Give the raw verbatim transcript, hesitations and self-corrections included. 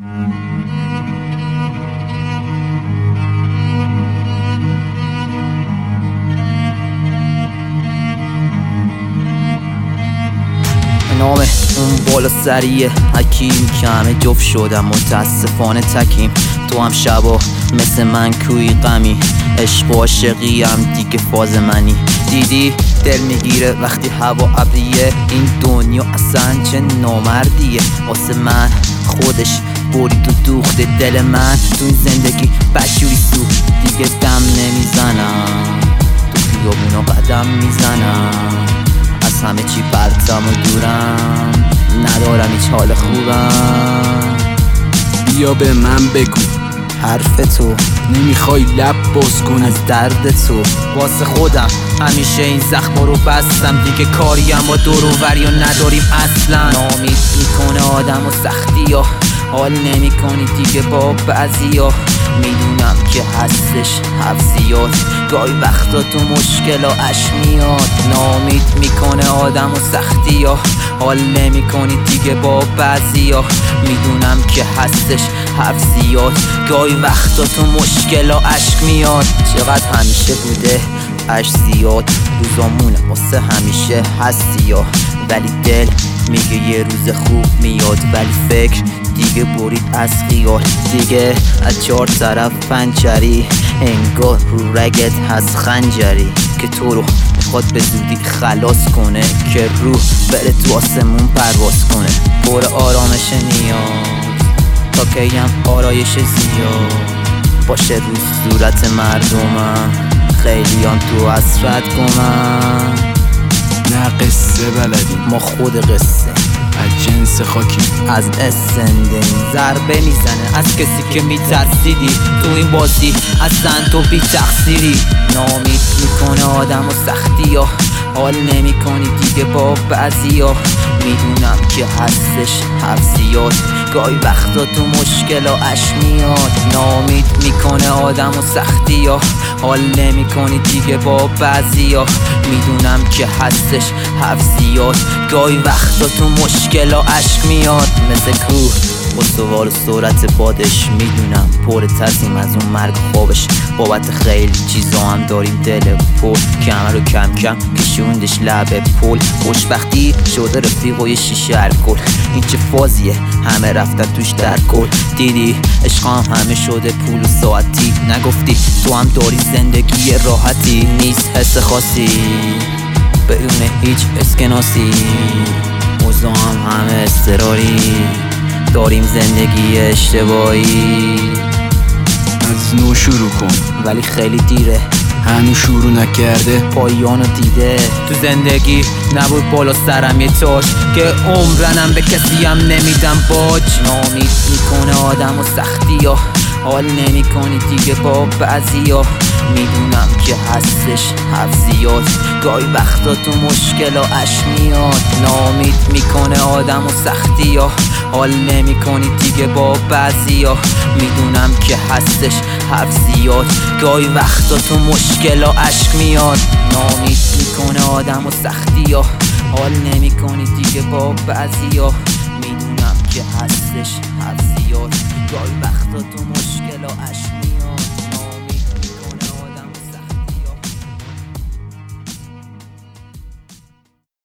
نامه اون بالا سریه حکیم کمه جفت شدم متاسفانه تکیم. تو هم شبا مثل من کوی غمی، عشق و عاشقی هم دیگه فاز منی. دیدی دل میگیره وقتی هوا ابریه، این دنیا اصلا چه نامردیه. واسه من خودش برید و دوخت دل من، تو این زندگی بدجوری سو دیگه دم نمیزنم، تو خیابونا قدم میزنم، از همه چی پرتم و دورم، ندارم هیچ حال خوبم. بیا به من بگو حرف تو نمیخوای لب باز کنی از درد تو. واسه خودم همیشه این زخم رو بستم، دیگه کاریم با دور و وری و نداریم اصلا. نامید میکنه آدم و سختی ها، حال نمی کنی دیگه با بعضی ها. میدونم که هستش حرف زیاد، گاهی وقتا تو مشکل ها اش میاد. نامید میکنه آدم و سختی ها، حال نمی کنی دیگه با بعضی ها. میدونم که هستش حرف زیاد، گاهی وقتا تو مشکل ها عشق میاد. چقدر همیشه بوده عشق زیاد، روزامونه واسه همیشه هستی ها. ولی دل میگه یه روز خوب میاد، ولی فکر دیگه برید از خیال. دیگه از چهار طرف پنجری، انگار رو رگت هست خنجری که تو رو میخواد به زودی خلاص کنه، که روح بره تو آسمون پرواز کنه. پر آرامش نیاز تا کیم آرایش زیاد باشه روی صورت مردمم، خیلی هم تو حسرت کنم. نه قصه بلدیم ما خود قصه، از جنس خاکی، از اسنده ضربه میزنه از کسی که میترسیدی. تو این بازی اصلا تو بی تقصیری. نامید میکنه آدم و سختی ها، حال نمی کنی دیگه با بعضی ها. میدونم که هستش حرف زیاد، گاهی وقتا تو مشکل ها اش میاد. نامید میکنه آدم و سختی ها، حال نمی کنی دیگه با بعضی ها. میدونم که هستش حرف زیاد، گاهی وقتا تو مشکل ها عشق میاد. مثل کوه با سوار و سرعت بادش، میدونم پر ترسیم از اون مرگ خوابش. بابت خیلی چیزا هم داریم دل پر، که همه رو کم کم کشوندش لب پل. خوشبختی شده رفیق و یه شیشه الکل، این چه فازیه همه رفتن توش در کل. دیدی عشقام همه شده پول و ساعتی، نگفتی تو هم داری زندگی راحتی. نیست حس خاصی بدون هیچ اسکناسی، اوضاع هم همه استراری، داریم زندگی اشتباهی. از نو شروع کن ولی خیلی دیره، هنوز شروع نکرده پایانو دیده. تو زندگی نبود بالا سرم یه تاج، که عمرنم به کسی هم نمیدم باج. نامید میکنه آدم و سختی ها، حال نمی کنی دیگه با بعضی ها. میدونم که هستش حرف زیاد، گاهی وقتا تو مشکل ها اش میاد. نامید میکنه آدم و سختی ها، حال نمی کنی دیگه با بعضی ها. میدونم که هستش حرف زیاد، گاهی وقتا تو مشکل ها عشق میاد. نامید میکنه آدم و سختی ها، حال نمی کنی دیگه با بعضی ها. میدونم که هستش حرف زیاد، گاهی وقتا تو مشکل ها عشق